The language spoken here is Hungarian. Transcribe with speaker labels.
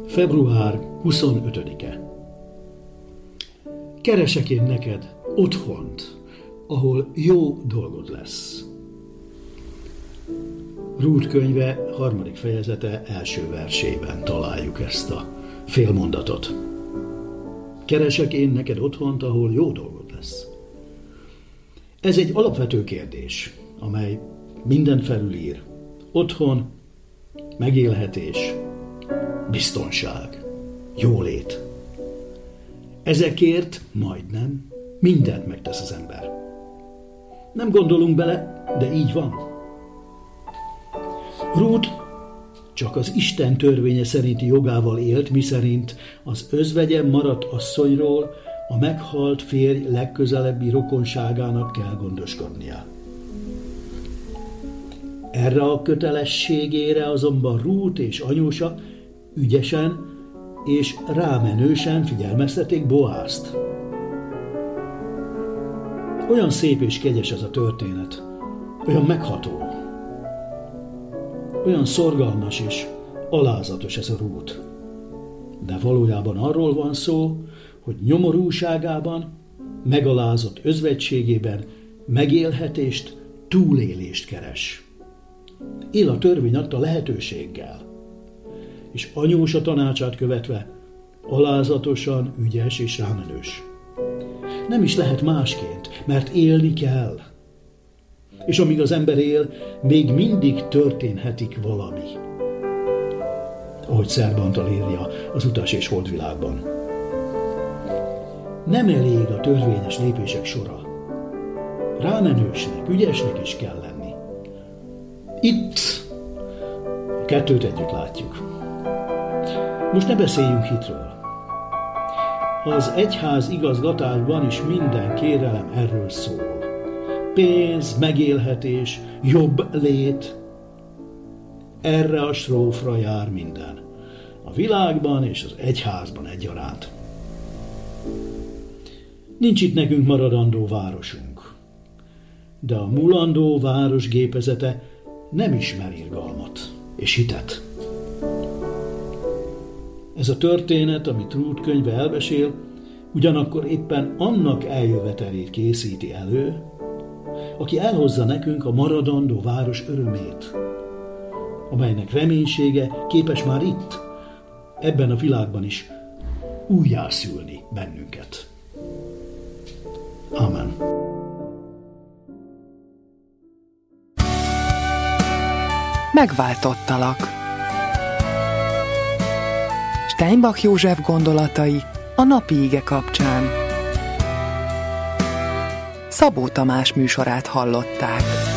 Speaker 1: Február 25-e. Keresek én neked otthont, ahol jó dolgod lesz. Rút könyve 3. fejezete első versében találjuk ezt a félmondatot. Keresek én neked otthont, ahol jó dolgod lesz. Ez egy alapvető kérdés, amely mindent felülír. Otthon, megélhetés, biztonság, jólét. Ezekért majdnem mindent megtesz az ember. Nem gondolunk bele, de így van. Rút csak az Isten törvénye szerinti jogával élt, miszerint az özvegye maradt asszonyról a meghalt férj legközelebbi rokonságának kell gondoskodnia. Erre a kötelességére azonban Rút és anyósa ügyesen és rámenősen figyelmeztették Boázt. Olyan szép és kegyes ez a történet, olyan megható, olyan szorgalmas és alázatos ez a Rút. De valójában arról van szó, hogy nyomorúságában, megalázott özvegységében megélhetést, túlélést keres. Él a törvény adta lehetőséggel, és anyósa tanácsát követve alázatosan, ügyes és rámenős. Nem is lehet másként, mert élni kell. És amíg az ember él, még mindig történhetik valami. Ahogy Szerbantal írja az Utas és Holdvilágban. Nem elég a törvényes lépések sora. Rámenősnek, ügyesnek is kell lenni. Itt a kettőt együtt látjuk. Most ne beszéljünk hitről. Az egyház igazgatásban is minden kérelem erről szól. Pénz, megélhetés, jobb lét. Erre a strófra jár minden. A világban és az egyházban egyaránt. Nincs itt nekünk maradandó városunk. De a mulandó város gépezete nem ismer irgalmat és hitet. Ez a történet, amit Rút könyve elmesél, ugyanakkor éppen annak eljövetelét készíti elő, aki elhozza nekünk a maradandó város örömét, amelynek reménysége képes már itt, ebben a világban is újjászülni bennünket. Amen.
Speaker 2: Megváltottalak. Steinbach József gondolatai a napi ige kapcsán. Szabó Tamás műsorát hallották.